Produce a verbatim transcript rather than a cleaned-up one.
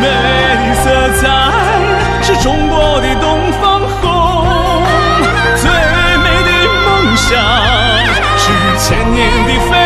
色彩是中国的东方红，最美的梦想是千年的飞